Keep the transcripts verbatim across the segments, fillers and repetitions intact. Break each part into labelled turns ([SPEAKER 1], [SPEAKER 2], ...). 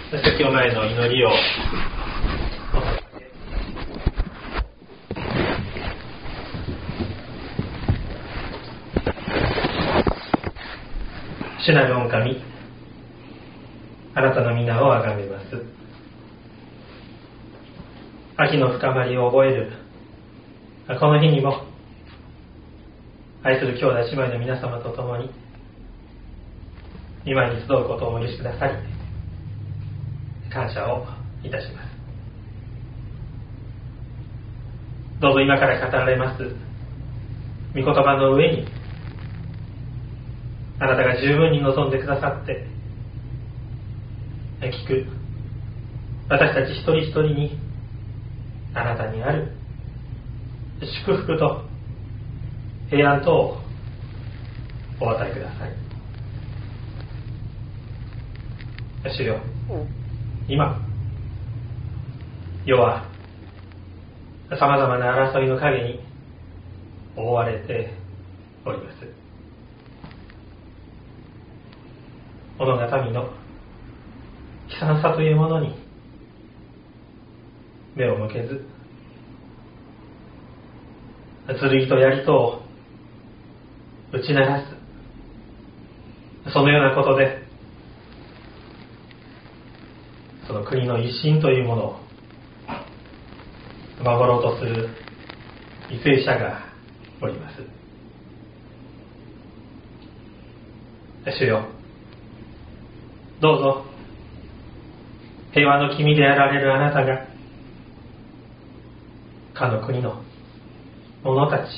[SPEAKER 1] 説教前の祈りを主なる御神、あなたの皆をあがめます。秋の深まりを覚えるこの日にも、愛する兄弟姉妹の皆様と共に今に集うことをお許しくださり、感謝をいたします。どうぞ今から語られます御言葉の上に、あなたが十分に望んでくださって聞く私たち一人一人に、あなたにある祝福と平安とをお与えください。主よ、今世はさまざまな争いの陰に覆われております。己が民の悲惨さというものに目を向けず、剣と槍とを打ち鳴らす、そのようなことでその国の一心というものを守ろうとする為政者がおります。主よ、どうぞ平和の君であられるあなたが、かの国の者たち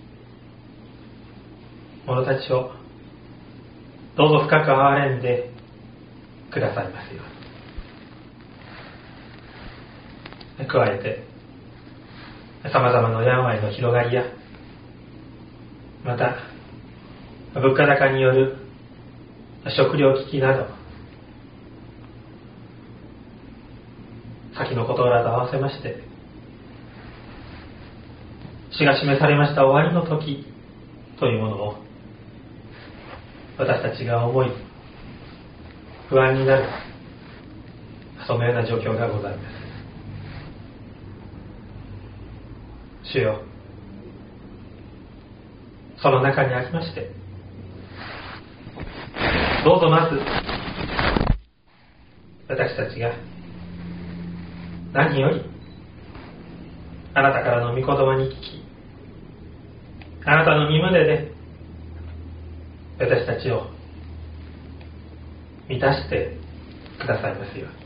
[SPEAKER 1] 者たちをどうぞ深く憐れんでくださいますように。加えてさまざまな病の広がりや、また物価高による食糧危機など、先のことらと合わせまして、主が示されました終わりの時というものを私たちが思い不安になる、そのような状況がございます。主よ、その中にありまして、どうぞまず私たちが何よりあなたからの御言葉に聞き、あなたの御胸で私たちを満たしてくださいますよ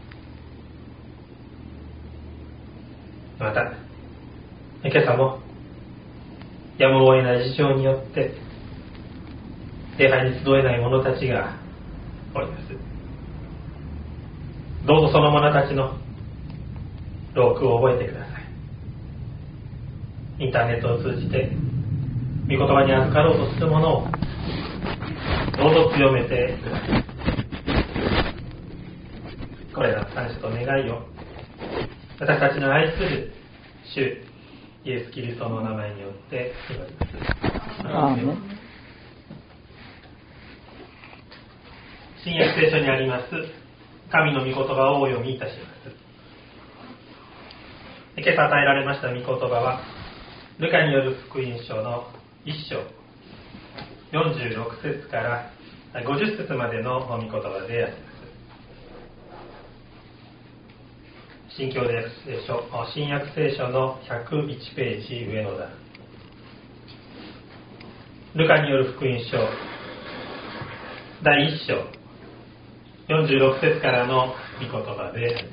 [SPEAKER 1] うに。また今朝もやむを得ない事情によって礼拝に集えない者たちがおります。どうぞその者たちの労苦を覚えてください。インターネットを通じて御言葉に預かろうとする者をどうぞ強めてください。これらの感謝と願いを私たちの愛する主イエス・キリストの名前によって祈ります。アーメン。新約聖書にあります神の御言葉をお読みいたします。今朝与えられました御言葉はルカによる福音書の一章よんじゅうろく節からごじゅっ節までの御言葉であります。新教約聖書新約聖書のひゃくいちページ上の段、ルカによる福音書だいいっ章よんじゅうろく節からの御言葉であります。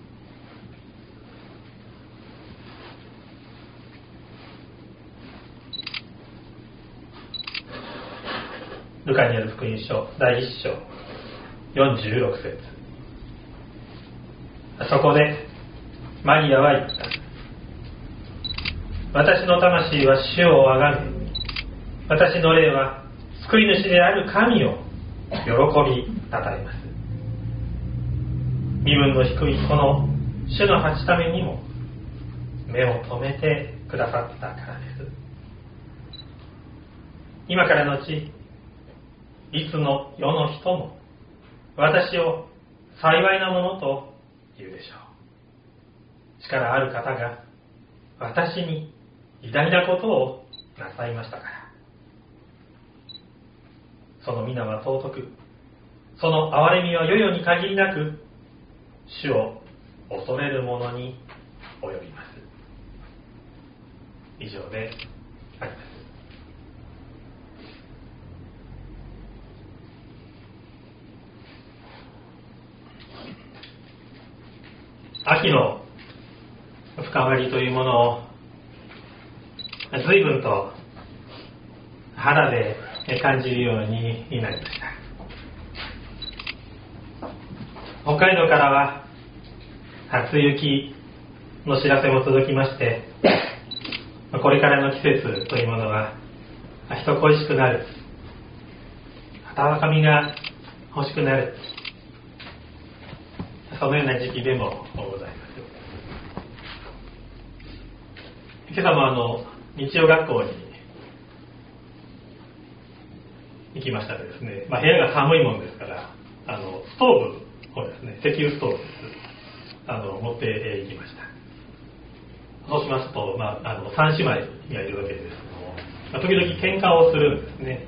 [SPEAKER 1] ルカによる福音書だいいっ章よんじゅうろく節、そこでマリアは言った。私の魂は主をあがめ、私の霊は救い主である神を喜びたたえます。身分の低いこの主のはちためにも目を留めてくださったからです。今からのちいつの世の人も私を幸いなものと言うでしょう。力ある方が私に偉大なことをなさいましたから。その皆は尊く、その憐れみは世々に限りなく、主を恐れる者に及びます。以上であります。秋の深まりというものを随分と肌で感じるようになりました。北海道からは初雪の知らせも届きまして、これからの季節というものは人恋しくなる、温かみが欲しくなる、そのような時期でもございます。今朝もあの日曜学校に行きましたらですね、まあ、部屋が寒いもんですから、あのストーブをですね、石油ストーブですあの持って行きました。そうしますと、まあ、あの三姉妹がいるわけですけども、まあ、時々喧嘩をするんですね。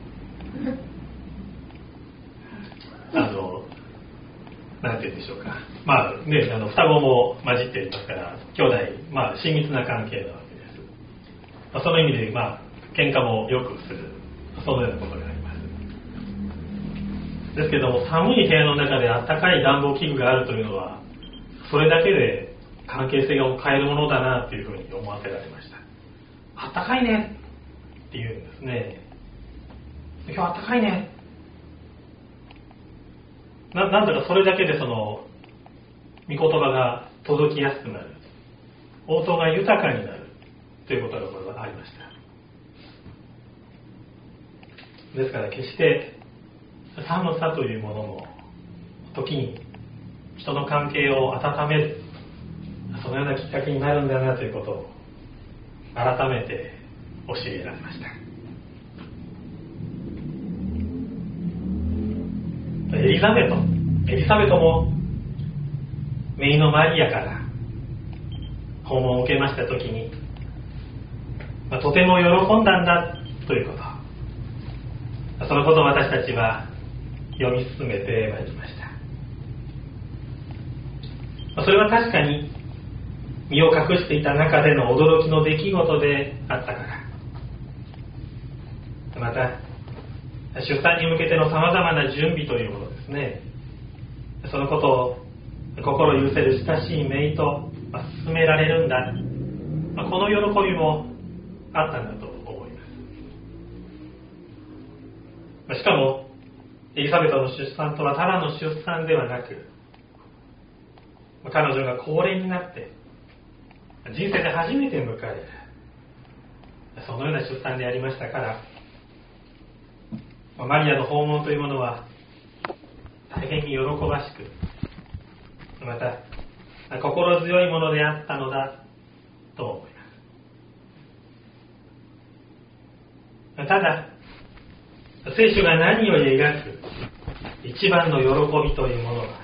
[SPEAKER 1] あのなんて言うんでしょうか、まあね、あの双子も混じっていますから、兄弟、まあ、親密な関係なわけです。まあ、その意味で、まあ、喧嘩もよくする、そのようなことがあります。ですけども、寒い部屋の中で暖かい暖房器具があるというのは、それだけで関係性を変えるものだなというふうに思わせられました。暖かいねって言うんですね。今日暖かいね。な, なんだかそれだけでその御言葉が届きやすくなる、応答が豊かになるということがありました。ですから決して寒さというものも時に人の関係を温める、そのようなきっかけになるんだなということを改めて教えられました。エリザベトエリザベトも姪のマリアから訪問を受けましたときに、まあ、とても喜んだんだということ、そのことを私たちは読み進めてまいりました。まあ、それは確かに身を隠していた中での驚きの出来事であったから、また出産に向けてのさまざまな準備というものですね、そのことを心許せる親しい姪と進められるんだ、まあ、この喜びもあったんだと思います。しかもエリザベトの出産とはただの出産ではなく、彼女が高齢になって人生で初めて迎える、そのような出産でありましたから、マリアの訪問というものは大変に喜ばしく、また心強いものであったのだと思います。ただ聖書が何より描く一番の喜びというものは、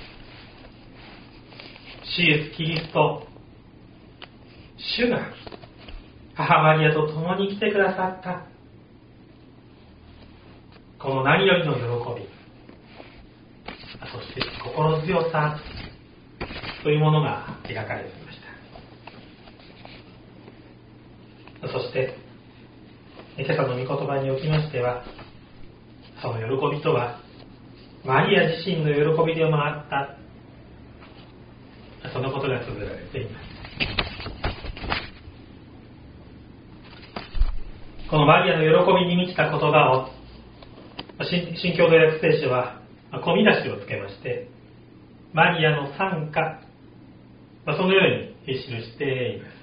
[SPEAKER 1] 主イエスキリスト、主が母マリアと共に来てくださったこの何よりの喜び、そして心強さというものが描かれていました。そして今朝の御言葉におきましては、その喜びとはマリア自身の喜びでもあった、そのことが綴られています。このマリアの喜びに満ちた言葉を新共同訳聖書は込み出しをつけまして、マリアの賛歌、そのように記しています。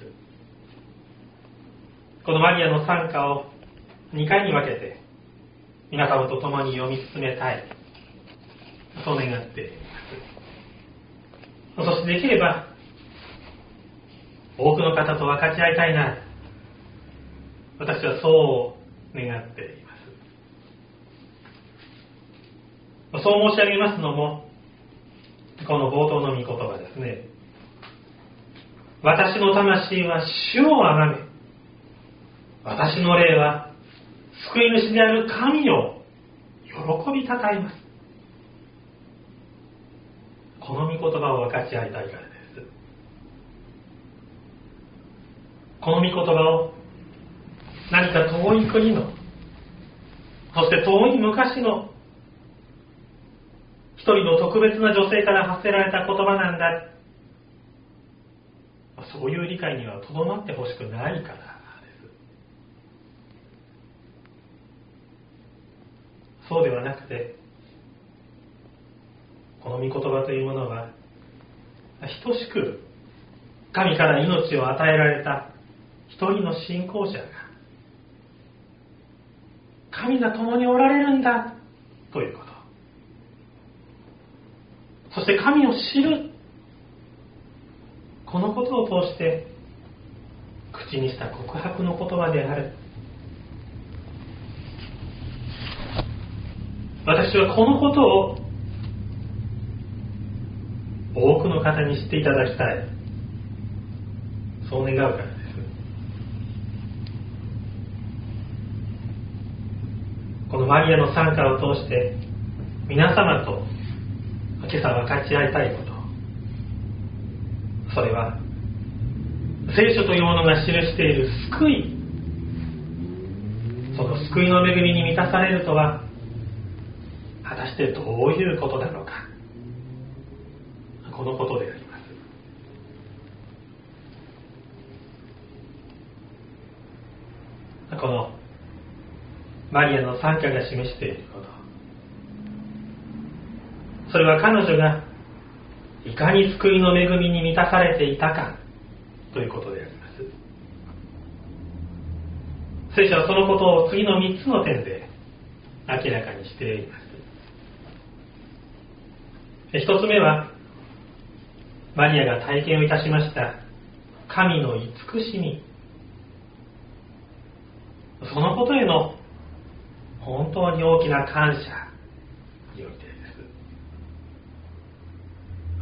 [SPEAKER 1] このマリアの賛歌をにかいに分けて皆様と共に読み進めたい、そう願っています。そしてできれば多くの方と分かち合いたいな、私はそう願っています。そう申し上げますのも、 この冒頭の御言葉ですね。私の魂は主をあがめ、私の霊は救い主である神を喜びたたえます。この御言葉を分かち合いたいからです。この御言葉を何か遠い国の、そして遠い昔の一人の特別な女性から発せられた言葉なんだ、そういう理解にはとどまってほしくないからです。そうではなくて、この御言葉というものは等しく神から命を与えられた一人の信仰者が神が共におられるんだということ、そして神を知る、このことを通して口にした告白の言葉である。私はこのことを多くの方に知っていただきたい、そう願うからです。このマリアの賛歌を通して皆様と今朝分かち合いたいこと、それは聖書というものが記している救い、その救いの恵みに満たされるとは果たしてどういうことなのか、このことであります。このマリアの賛歌が示していること、それは彼女がいかに救いの恵みに満たされていたかということであります。聖書はそのことを次のみっつの点で明らかにしています。一つ目は、マリアが体験をいたしました神の慈しみ、そのことへの本当に大きな感謝においてです。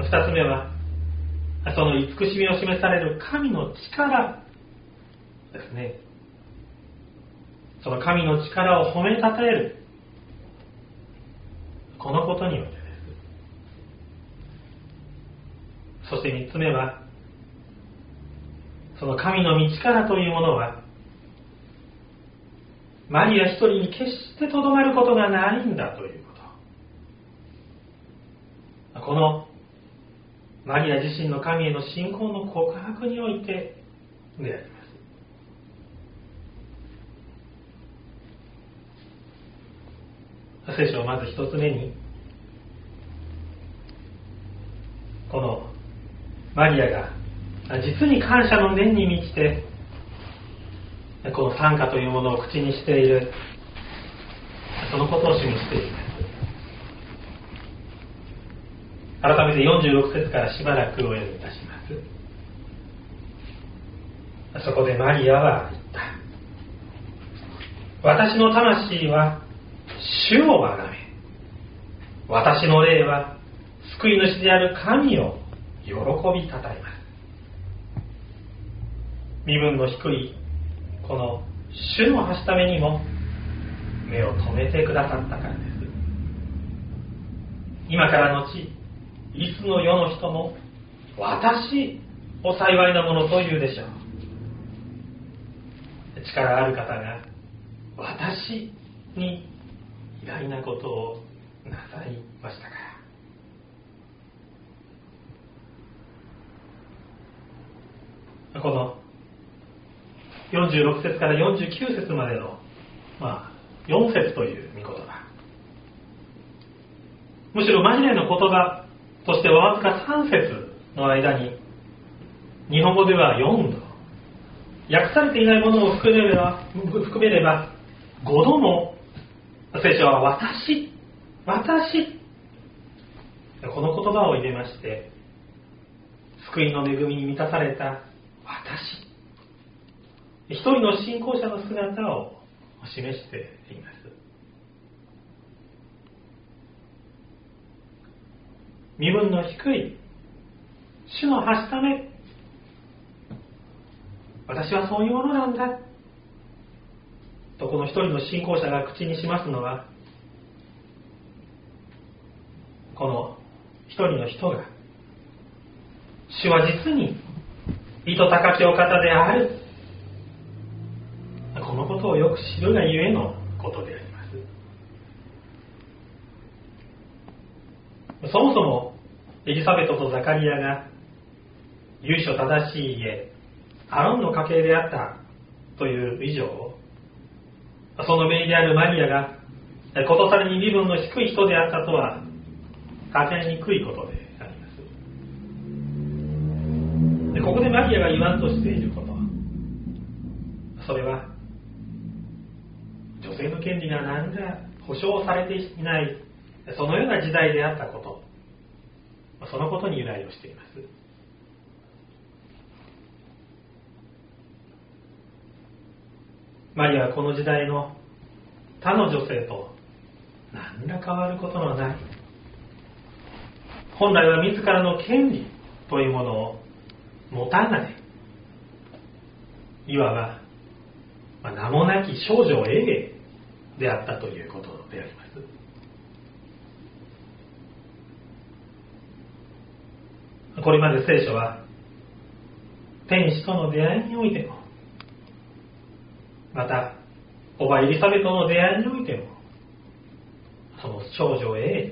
[SPEAKER 1] 二つ目は、その慈しみを示される神の力ですね。その神の力を褒めたたえる、このことにおいてです。そして三つ目は、その神の御力というものはマリア一人に決してとどまることがないんだということ。このマリア自身の神への信仰の告白においてであります。聖書をまず一つ目に、このマリアが実に感謝の念に満ちてこの賛歌というものを口にしている、そのことを示しています。改めてよんじゅうろく節からしばらくお読みいたします。そこでマリアは言った。私の魂は主をあがめ、私の霊は救い主である神を喜びたたえます。身分の低いこの主のはしためにも目を留めてくださったからです。今からのちいつの世の人も私を幸いなものと言うでしょう。力ある方が私に偉大なことをなさいましたから。このよんじゅうろく節からよんじゅうきゅう節までの、まあ、よん節という御言葉、むしろマリアの言葉としてはわずかさん節の間に日本語ではよんど、訳されていないものを含めれば含めればごども聖書は私私この言葉を入れまして、救いの恵みに満たされた私、一人の信仰者の姿を示しています。 身分の低い主のはしため、私はそういうものなんだとこの一人の信仰者が口にしますのは、この一人の人が主は実に意図高きお方である、このことをよく知るがゆえのことであります。そもそもエリザベトとザカリアが由緒正しい家、アロンの家系であったという以上、その姪であるマリアがことさらに身分の低い人であったとは考えにくいことであります。でここでマリアが言わんとしていること、それは女性の権利が何ら保障されていない、そのような時代であったこと、そのことに由来をしています。マリアはこの時代の他の女性と何ら変わることのない、本来は自らの権利というものを持たない、いわば、まあ、名もなき少女英霊であったということであります。これまで聖書は天使との出会いにおいても、またおばエリザベトの出会いにおいても、その少女英霊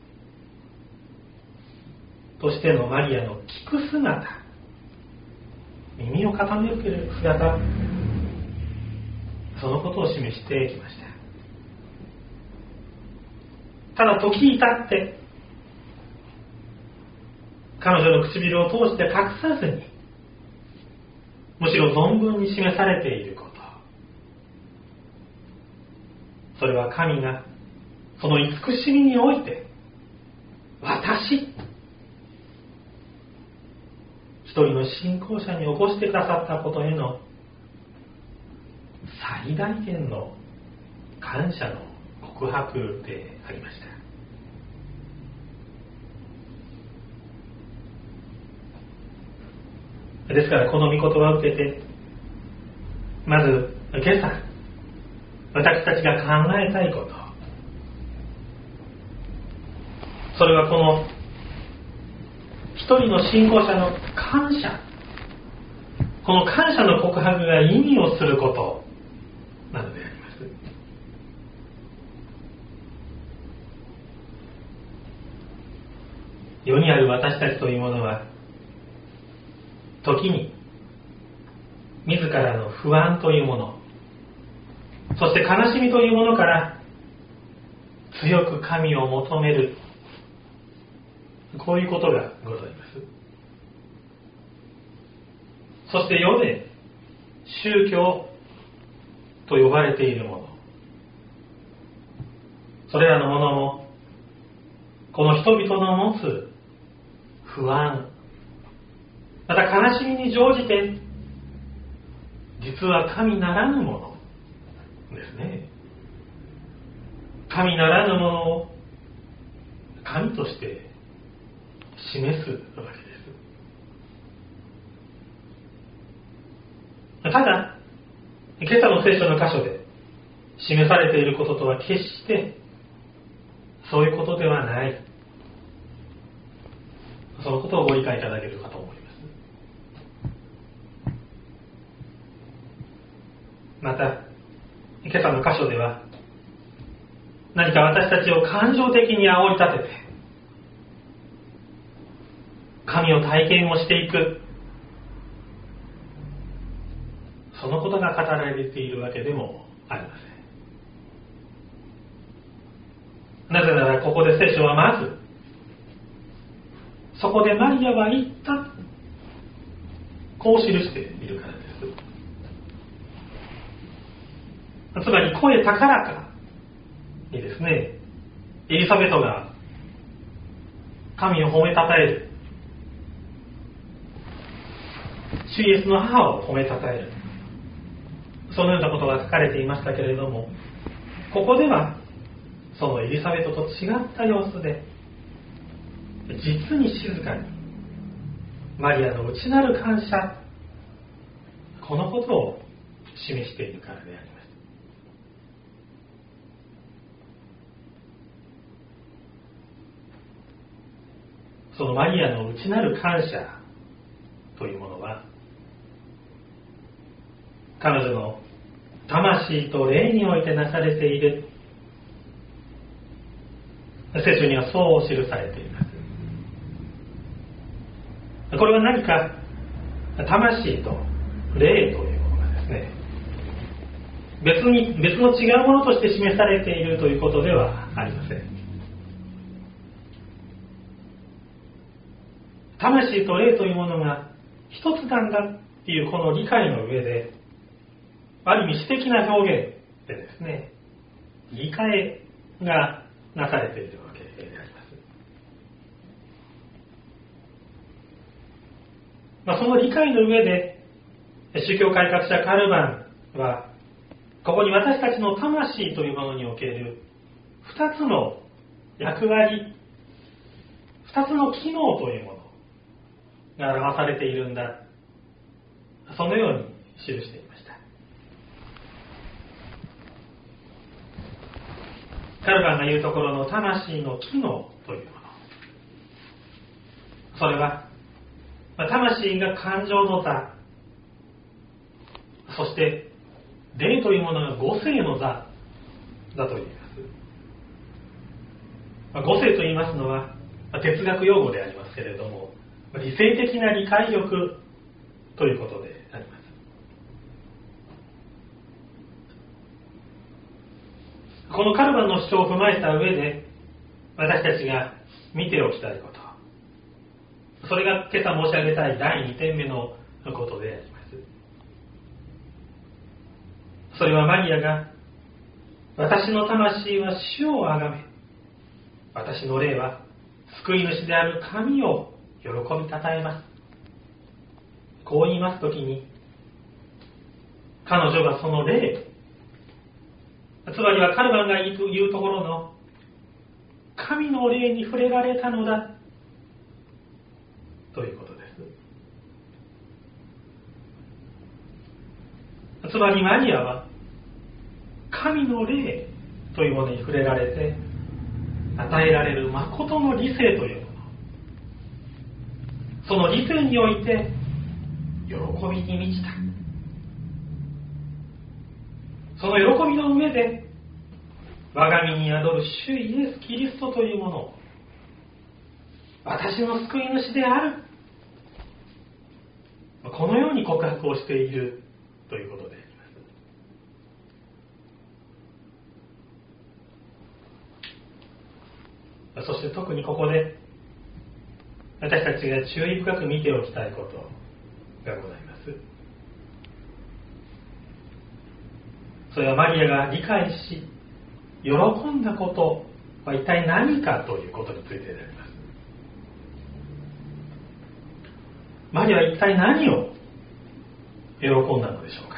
[SPEAKER 1] としてのマリアの聞く姿、耳を傾ける姿、そのことを示してきました。ただ時至って彼女の唇を通して隠さずに、むしろ存分に示されていること、それは神がその慈しみにおいて、私一人の信仰者に起こしてくださったことへの最大限の感謝の告白でありました。ですからこの御言葉を受けて、まず今朝私たちが考えたいこと、それはこの一人の信仰者の感謝、この感謝の告白が意味をすることなのであります。世にある私たちというものは、時に自らの不安というもの、そして悲しみというものから強く神を求める、こういうことがございます。そして世で宗教と呼ばれているもの、それらのものもこの人々の持つ不安、また悲しみに乗じて、実は神ならぬものですね。神ならぬものを神として示すわけです。ただ、今朝の聖書の箇所で示されていることとは決してそういうことではない。そのことをご理解いただけるかと思います。また、今朝の箇所では、何か私たちを感情的に煽り立てて、神を体験をしていく、そのことが語られているわけでもありません。なぜなら、ここで聖書はまず、そこでマリアは言った、こう記しているからです。つまり声高らかにですね、エリザベトが神を褒めたたえる、主イエスの母を褒めたたえる、そのようなことが書かれていましたけれども、ここではそのエリザベトと違った様子で、 実に静かにマリアの内なる感謝、このことを示しているからであります。そのマリアの内なる感謝というものは、彼女の魂と霊においてなされている、聖書にはそう記されています。これは何か魂と霊というものがですね、別に別の違うものとして示されているということではありません。魂と霊というものが一つなんだっていうこの理解の上で、ある意味詩的な表現でですね、言い換えがなされているわけであります。まあ、その理解の上で、宗教改革者カルバンは、ここに私たちの魂というものにおける二つの役割、二つの機能というものが表されているんだ、そのように記していました。カルバンが言うところの魂の機能というもの、それは魂が感情の座、そして霊というものが五性の座だと言います。五性と言いますのは哲学用語でありますけれども、理性的な理解力ということであります。このカルバンの主張を踏まえた上で、私たちが見ておきたいこと、それが今朝申し上げたいだいにてんめのことであります。それはマリアが、私の魂は主をあがめ、私の霊は救い主である神を喜びたたえます。こう言いますときに、彼女がその霊、つまりはカルバンが言うところの神の霊に触れられたのだということです。つまりマリアは神の霊というものに触れられて与えられる誠の理性というもの、その理性において喜びに満ちた。その喜びの上で我が身に宿る主イエス・キリストというものを、私の救い主である、このように告白をしているということであります。そして特にここで私たちが注意深く見ておきたいことがございます。それはマリアが理解し喜んだことは一体何かということについてであります。マリアは一体何を喜んだのでしょうか。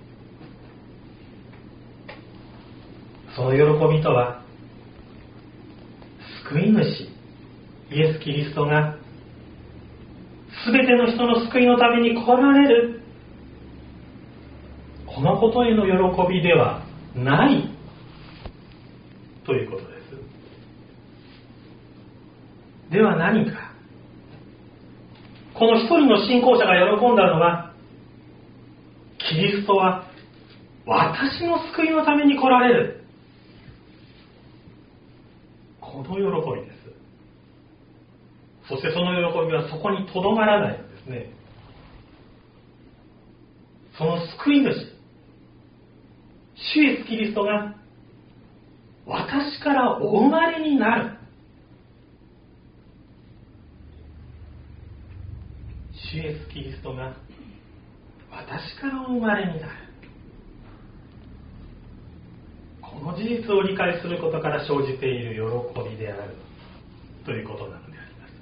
[SPEAKER 1] その喜びとは、救い主イエス・キリストがすべての人の救いのために来られる、このことへの喜びではないということです。では何か。この一人の信仰者が喜んだのは、キリストは私の救いのために来られる、この喜びです。そしてその喜びはそこにとどまらないんですね。その救い主、主イエスキリストが私からお生まれになる。主イエスキリストが私からお生まれになる。この事実を理解することから生じている喜びであるということなのであります。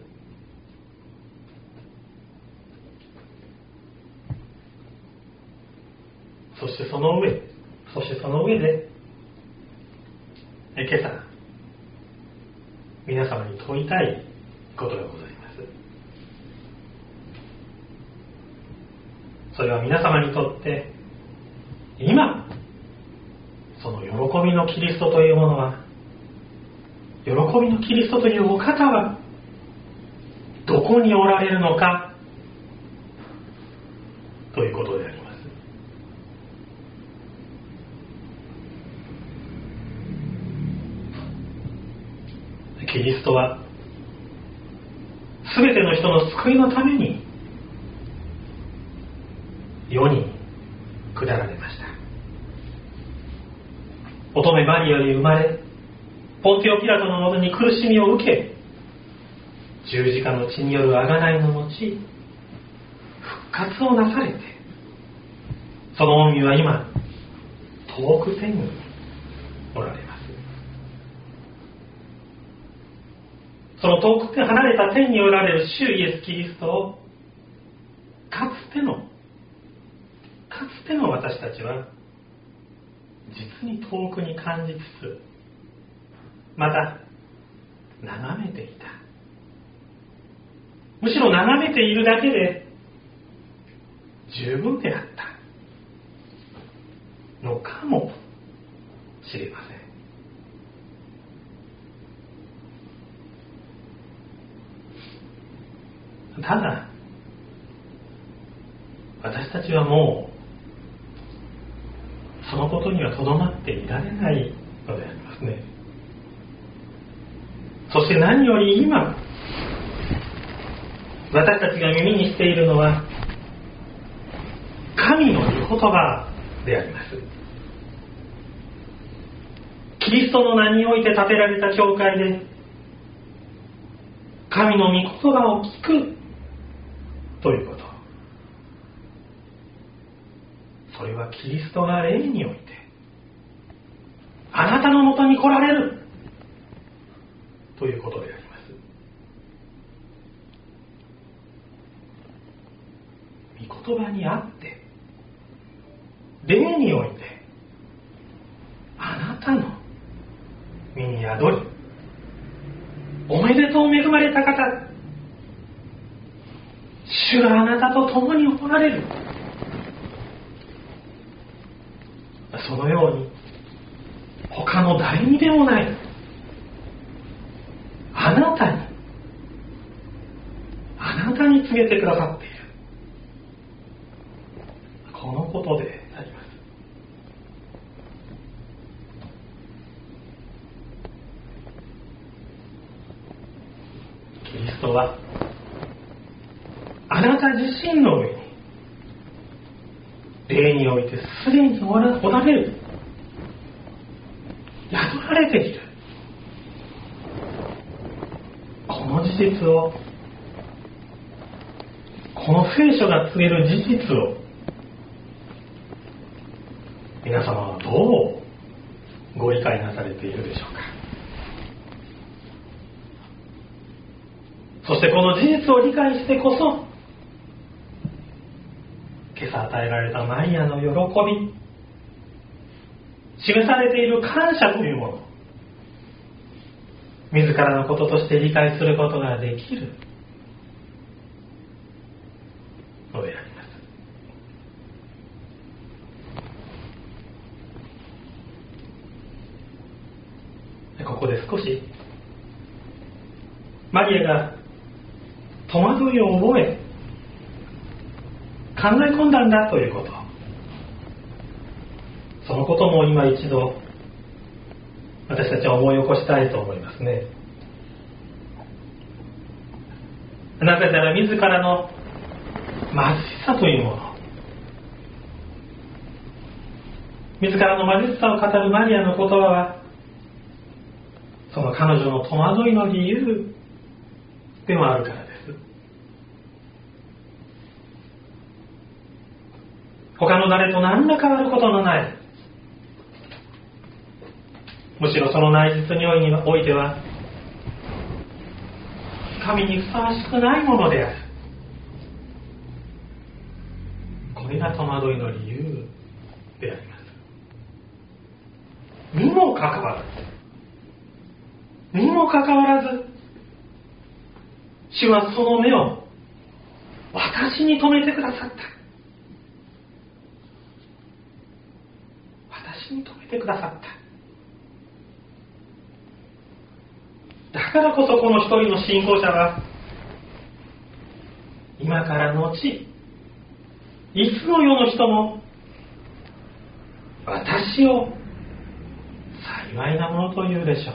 [SPEAKER 1] そしてその上、そしてその上で、今朝皆様に問いたいことがございます。それは皆様にとって今その喜びのキリストというものは、喜びのキリストというお方はどこにおられるのかということであります。キリストはすべての人の救いのために世に下られました。乙女マリアに生まれ、ポンティオ・ピラトのもとに苦しみを受け、十字架の血による贖いの後、復活をなされて、その御身は今遠く天におられます。その遠く離れた天におられる主イエス・キリストをかつてのかつての私たちは実に遠くに感じつつ、また眺めていた。むしろ眺めているだけで十分であったのかもしれません。ただ私たちはもうそのことにはとどまっていられないのでありますね。そして何より今私たちが耳にしているのは神の御言葉であります。キリストの名において建てられた教会で神の御言葉を聞くということ、それはキリストが霊においてあなたのもとに来られるということであります。御言葉にあって霊においてあなたの身に宿り、おめでとう恵まれた方、主があなたと共におられる。そのように他の誰にでもないあなたにあなたに告げてくださっている、このことであります。キリストはあなた自身の上に霊においてすでにおられる、宿られている、この事実を、この聖書が告げる事実を皆様はどうご理解なされているでしょうか。そしてこの事実を理解してこそ、今朝与えられたマリアの喜び、示されている感謝というもの、自らのこととして理解することができるのであります。ここで少しマリアが戸惑いを覚え考え込んだんだということ、そのことも今一度私たちは思い起こしたいと思いますね。なぜなら自らの貧しさというもの、自らの貧しさを語るマリアの言葉は、その彼女の戸惑いの理由でもあるからです。他の誰と何ら変わることのない、むしろその内実においては神にふさわしくないものである、これが戸惑いの理由であります。にもかかわらずにもかかわらず主はその目を私に留めてくださった。私に留めてくださった。だからこそこの一人の信仰者は今からのちいつの世の人も私を幸いなものと言うでしょう。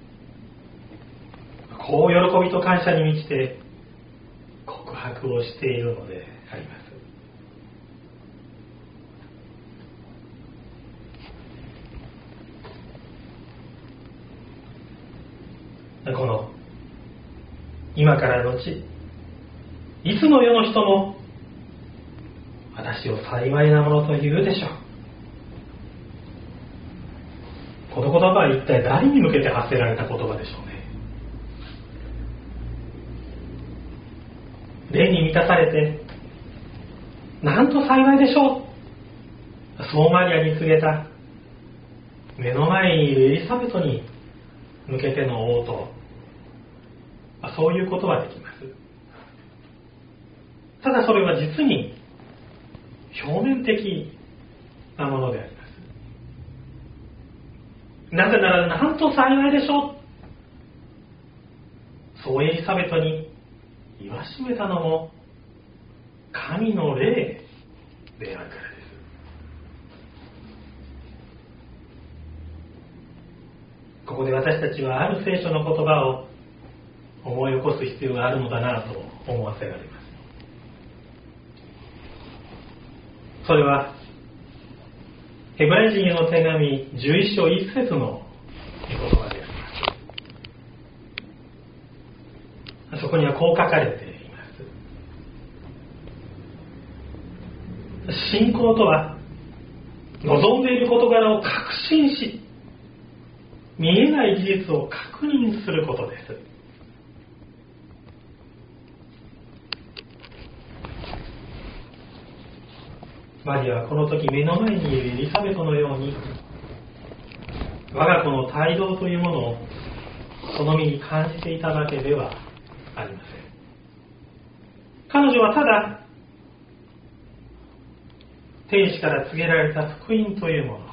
[SPEAKER 1] こう喜びと感謝に満ちて告白をしているのであります。この今からのちいつの世の人も私を幸いなものと言うでしょう。この言葉は一体誰に向けて発せられた言葉でしょうね。霊に満たされてなんと幸いでしょう、そうマリアに告げた目の前にいるエリザベトに向けての応答、そういうことはできます。ただそれは実に表面的なものであります。なぜならなんと幸いでしょう、そうエリザベトに言わしめたのも神の霊であるからです。ここで私たちはある聖書の言葉を思い起こす必要があるのだなと思わせられます。それはヘブライ人への手紙じゅういっ章いち節の言葉であります。そこにはこう書かれています。信仰とは望んでいる事柄を確信し見えない事実を確認することです。マリアはこの時目の前にいるエリザベトのように我が子の胎動というものをその身に感じていただけではありません。彼女はただ天使から告げられた福音というもの、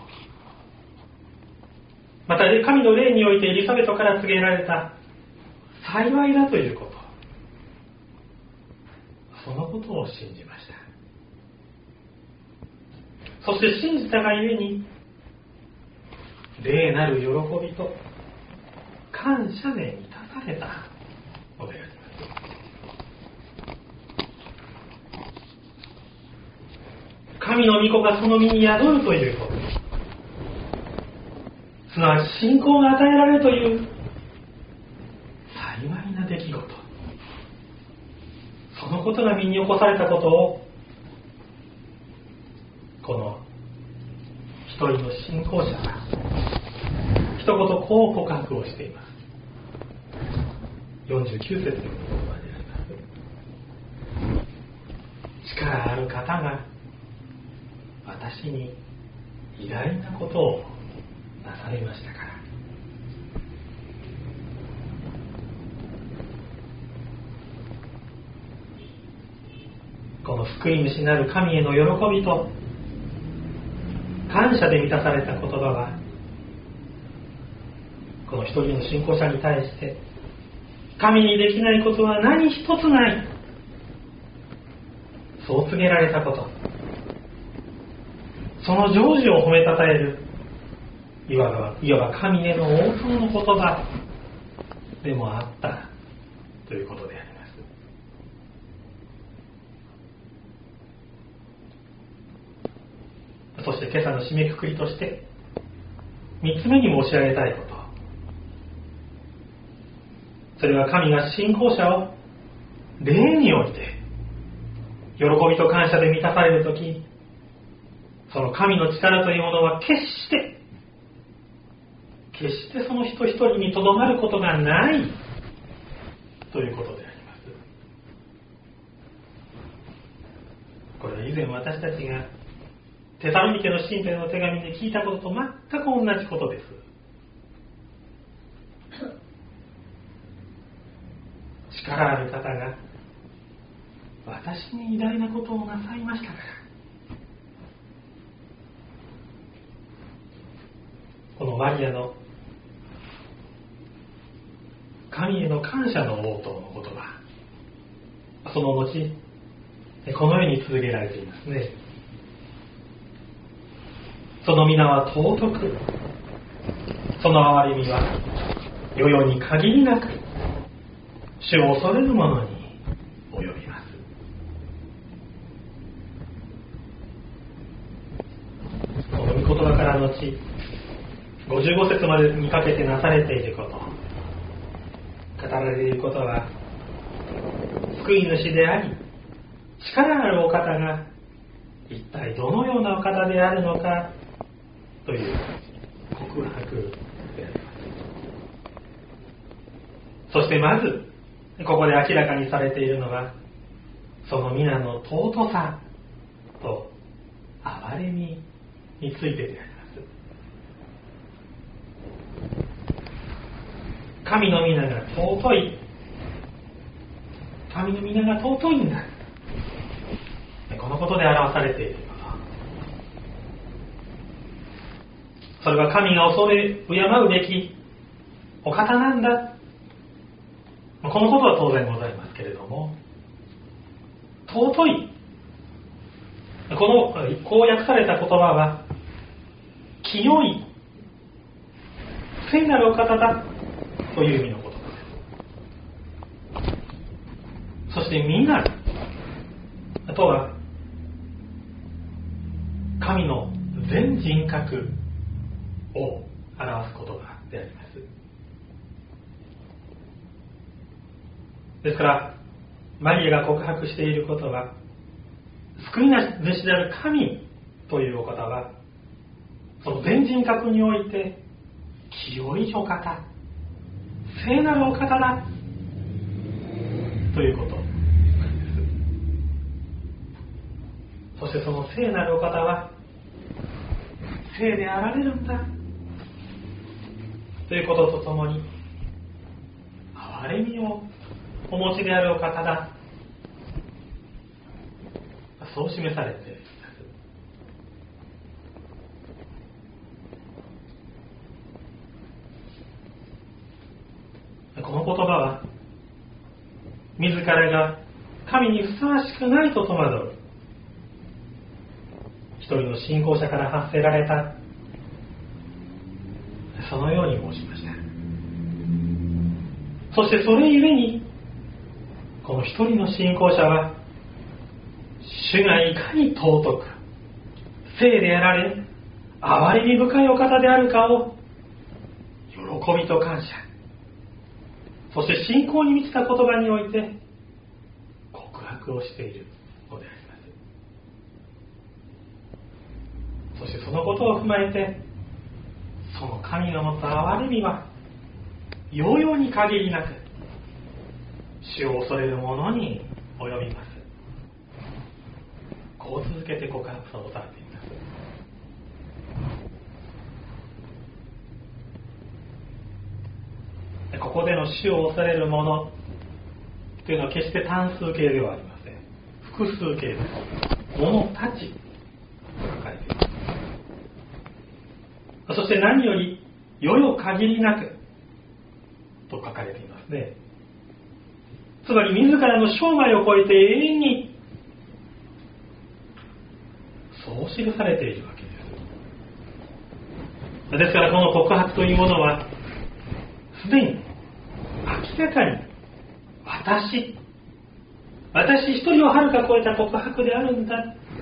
[SPEAKER 1] また神の霊においてエリザベトから告げられた幸いだということ、そのことを信じました。そして信じたがゆえに霊なる喜びと感謝で満たされたのであります。神の御子がその身に宿るということ、すなわち信仰が与えられるという幸いな出来事、そのことが身に起こされたことをこの一人の信仰者が一言こう告白をしています。よんじゅうきゅう節の言葉であります。力ある方が私に偉大なことをなされましたから。この救い主なる神への喜びと感謝で満たされた言葉はこの一人の信仰者に対して神にできないことは何一つない、そう告げられたこと、その成就を褒めたたえるいわば、いわば神への応答の言葉でもあったということであります。そして今朝の締めくくりとして三つ目に申し上げたいこと、それは神が信仰者を霊において喜びと感謝で満たされるとき、その神の力というものは決して決してその人一人にとどまることがないということであります。これは以前私たちがテサロニケの信徒への手紙で聞いたことと全く同じことです。 力ある方が私に偉大なことをなさいましたから、このマリアの神への感謝の応答の言葉、その後このように続けられていますね。その皆は尊く、その憐れみは世々に限りなく主を恐れる者に及びます。この御言葉からのちごじゅうご節までにかけてなされていること、語られていることは、救い主であり力あるお方が一体どのようなお方であるのかという告白であります。そしてまずここで明らかにされているのは、その皆の尊さと憐れみについてであります。神の皆が尊い、神の皆が尊いんだ、このことで表されていること、それは神が恐れ敬うべきお方なんだ、このことは当然ございますけれども、尊い、このこう訳された言葉は清い聖なるお方だという意味の言葉です。そして皆とは神の全人格を表す言葉であります。ですからマリアが告白していることは、救い主である神というお方はその全人格において清いお方、聖なるお方だということ。そしてその聖なるお方は聖であられるんだということとともに、憐れみをお持ちであるお方だ、そう示されています。この言葉は自らが神にふさわしくないと戸惑う一人の信仰者から発せられた、そのように申しました。そしてそれゆえにこの一人の信仰者は主がいかに尊く聖であられ憐れみ深いお方であるかを喜びと感謝、そして信仰に満ちた言葉において告白をしているのであります。そしてそのことを踏まえて、その神が持った憐れみは世々に限りなく主を恐れる者に及びます。こう続けて告白されています。ここでの主を恐れる者というのは決して単数形ではありません。複数形です。者たちと書かれています。そして何より世々限りなくと書かれていますね。つまり自らの生涯を超えて永遠にそう記されているわけです。ですからこの告白というものはすでに明らかに私私一人をはるか超えた告白であるんだ、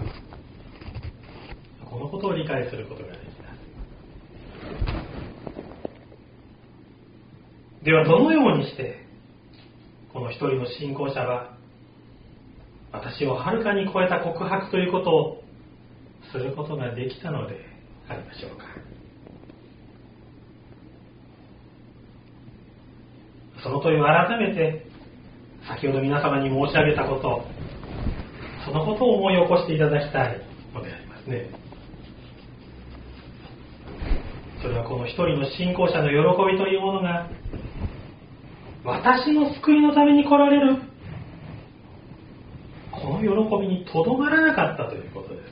[SPEAKER 1] このことを理解することができます。ではどのようにしてこの一人の信仰者は私をはるかに超えた告白ということをすることができたのでありましょうか。その問いを改めて先ほど皆様に申し上げたこと、そのことを思い起こしていただきたいのでありますね。それはこの一人の信仰者の喜びというものが私の救いのために来られるこの喜びにとどまらなかったということです。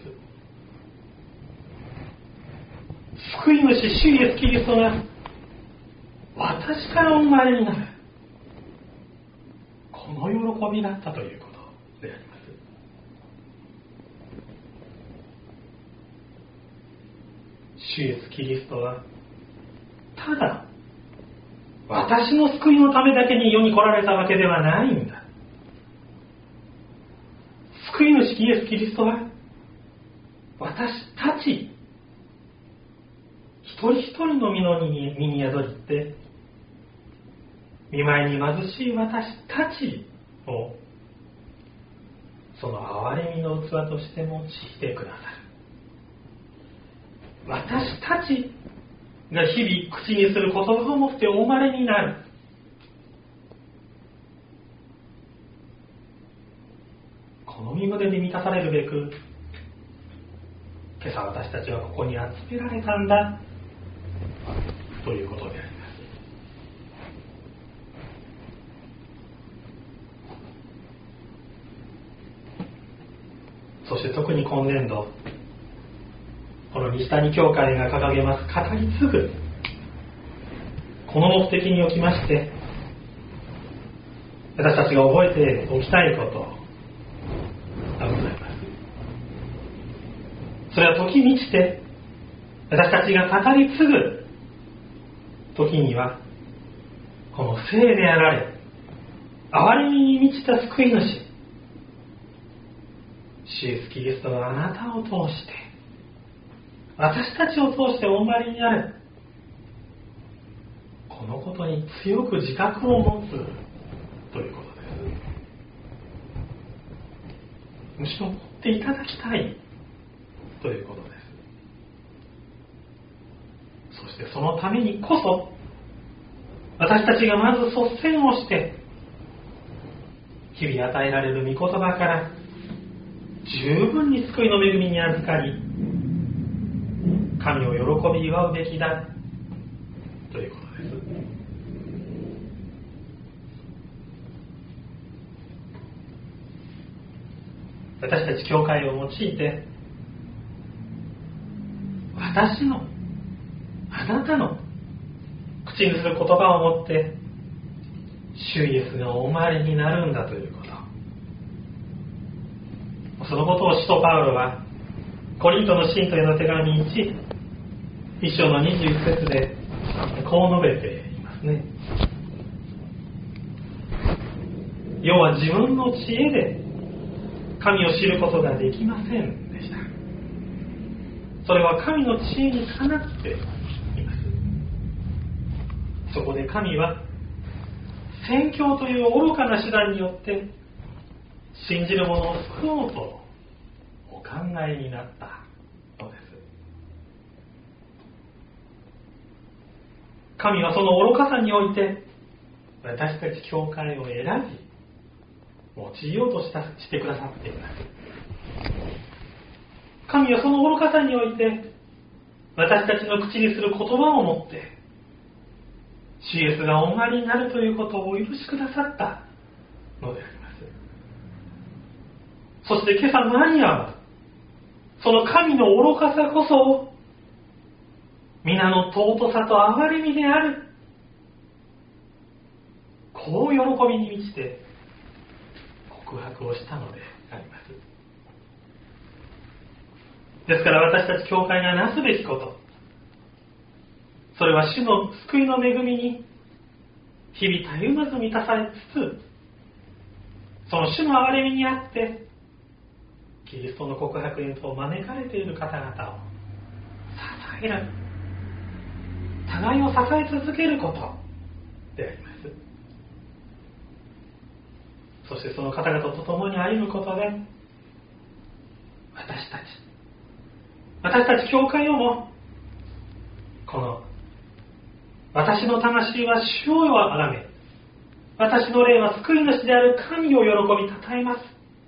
[SPEAKER 1] 救い主主イエスキリストが私からお生まれになる、この喜びだったということであります。主イエスキリストはただ私の救いのためだけに世に来られたわけではないんだ。救い主イエスキリストは私たち一人一人の身の身に宿りって見舞いに貧しい私たちをその憐れみの器として用いてくださる。私たちが日々口にする言葉をもってお生まれになる。この身胸で満たされるべく今朝私たちはここに集められたんだということであります。そして特に今年度この西谷教会が掲げます語り継ぐこの目的におきまして私たちが覚えておきたいことがございます。それは時満ちて私たちが語り継ぐ時にはこの聖であられ憐れみに満ちた救い主主イエスキリストがあなたを通して私たちを通してお生まれになるこのことに強く自覚を持つということです。むしろ持っていただきたいということです。そしてそのためにこそ私たちがまず率先をして日々与えられる御言葉から十分に救いの恵みに預かり神を喜び祝うべきだということです。私たち教会を用いて私のあなたの口にする言葉をもって主イエスがお生まれになるんだということ、そのことを使徒パウロはコリントの信徒への手紙いち一章のにじゅういち節でこう述べていますね。要は自分の知恵で神を知ることができませんでした。それは神の知恵にかなっています。そこで神は宣教という愚かな手段によって信じる者を救おうとお考えになったのです。神はその愚かさにおいて私たち教会を選び用いようとしたしてくださっています。神はその愚かさにおいて私たちの口にする言葉をもって主イエスがお生まれになるということをお許しくださったのであります。そして今朝マリアはその神の愚かさこそ皆の尊さと憐れみである、こう喜びに満ちて告白をしたのであります。ですから私たち教会がなすべきこと、それは主の救いの恵みに日々たゆまず満たされつつ、その主の憐れみにあってキリストの告白へと招かれている方々を支える、互いを支え続けることであります。そしてその方々と共に歩むことで私たち私たち教会をもこの私の魂は主をあがめ、私の霊は救い主である神を喜びたたえます、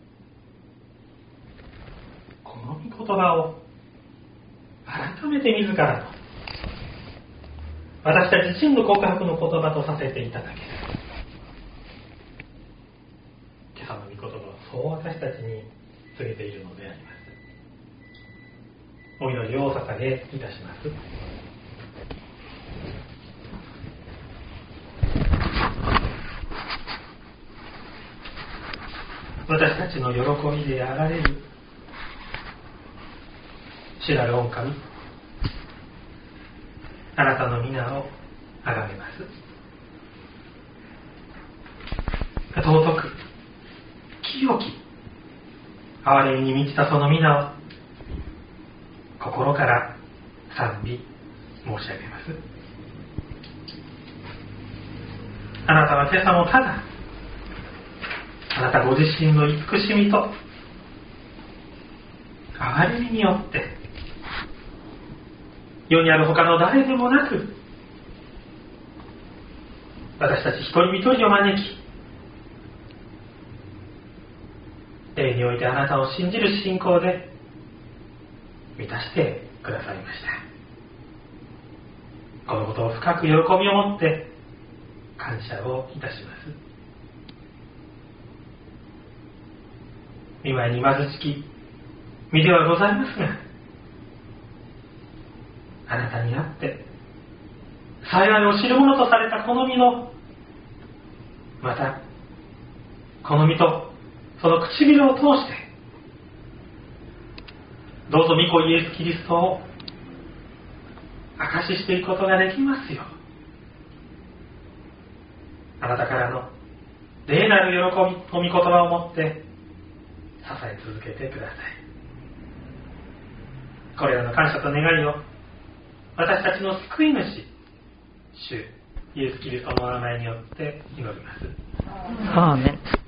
[SPEAKER 1] この御言葉を改めて自らの私たち自身の告白の言葉とさせていただける、 そう私たちに告げているのであります。お祈りをお捧げいたします。私たちの喜びであられる主なる御神、あなたの皆をあがめます。尊く清き憐れみに満ちたその皆を心から賛美申し上げます。あなたは今朝もただあなたご自身の慈しみと憐れみによって世にある他の誰でもなく私たち一人一人を招き、霊においてあなたを信じる信仰で満たしてくださいました。このことを深く喜びを持って感謝をいたします。見舞いに貧しき身ではございますが、あなたにあって幸いを知るものとされたこの身の、またこの身とその唇を通してどうぞ御子イエス・キリストを証ししていくことができますよう、あなたからの霊なる喜びの御言葉をもって支え続けてください。これらの感謝と願いを私たちの救い主主イエス・キリストのお名前によって祈ります。
[SPEAKER 2] アーメン。